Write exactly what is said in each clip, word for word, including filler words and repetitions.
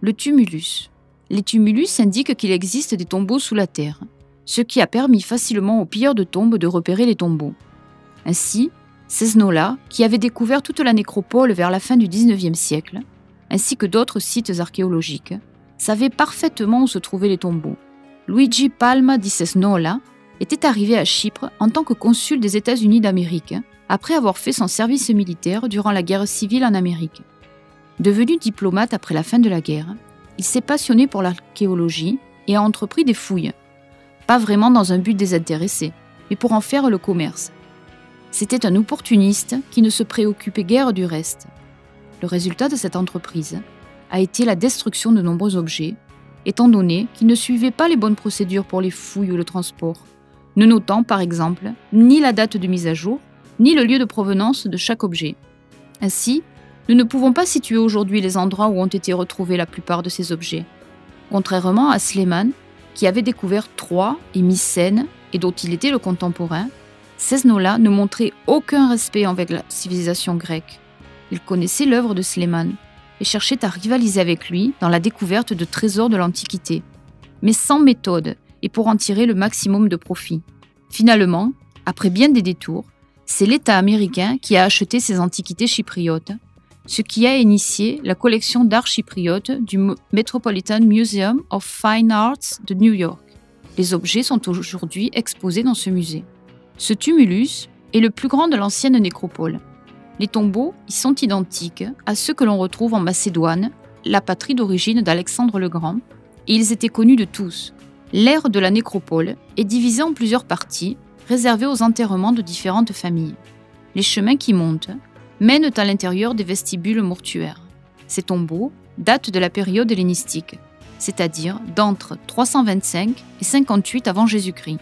Le tumulus. Les tumulus indiquent qu'il existe des tombeaux sous la terre, ce qui a permis facilement aux pilleurs de tombes de repérer les tombeaux. Ainsi, Cesnola, qui avait découvert toute la nécropole vers la fin du dix-neuvième siècle, ainsi que d'autres sites archéologiques, savait parfaitement où se trouvaient les tombeaux. Luigi Palma di Cesnola était arrivé à Chypre en tant que consul des États-Unis d'Amérique, après avoir fait son service militaire durant la guerre civile en Amérique. Devenu diplomate après la fin de la guerre, il s'est passionné pour l'archéologie et a entrepris des fouilles, pas vraiment dans un but désintéressé, mais pour en faire le commerce. C'était un opportuniste qui ne se préoccupait guère du reste. Le résultat de cette entreprise a été la destruction de nombreux objets, étant donné qu'il ne suivait pas les bonnes procédures pour les fouilles ou le transport, ne notant par exemple ni la date de mise à jour, ni le lieu de provenance de chaque objet. Ainsi, nous ne pouvons pas situer aujourd'hui les endroits où ont été retrouvés la plupart de ces objets. Contrairement à Sléman, qui avait découvert Troie et Mycène et dont il était le contemporain, Cesnola ne montrait aucun respect envers la civilisation grecque. Il connaissait l'œuvre de Sléman et cherchait à rivaliser avec lui dans la découverte de trésors de l'Antiquité, mais sans méthode et pour en tirer le maximum de profit. Finalement, après bien des détours, c'est l'État américain qui a acheté ces antiquités chypriotes, ce qui a initié la collection d'art chypriote du Metropolitan Museum of Fine Arts de New York. Les objets sont aujourd'hui exposés dans ce musée. Ce tumulus est le plus grand de l'ancienne nécropole. Les tombeaux y sont identiques à ceux que l'on retrouve en Macédoine, la patrie d'origine d'Alexandre le Grand, et ils étaient connus de tous. L'aire de la nécropole est divisée en plusieurs parties, réservées aux enterrements de différentes familles. Les chemins qui montent mènent à l'intérieur des vestibules mortuaires. Ces tombeaux datent de la période hellénistique, c'est-à-dire d'entre trois cent vingt-cinq et cinquante-huit avant Jésus-Christ.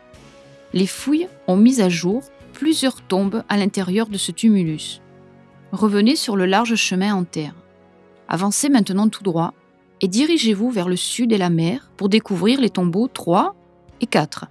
Les fouilles ont mis à jour plusieurs tombes à l'intérieur de ce tumulus. Revenez sur le large chemin en terre. Avancez maintenant tout droit et dirigez-vous vers le sud et la mer pour découvrir les tombeaux trois et quatre.